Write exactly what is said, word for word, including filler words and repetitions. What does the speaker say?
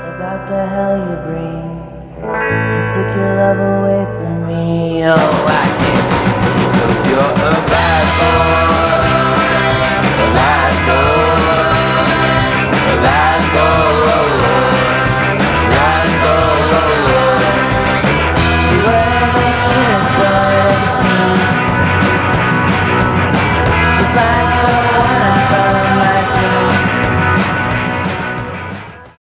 about the hell you bring. You took your love away from me. Oh, why can't you see? 'Cause you're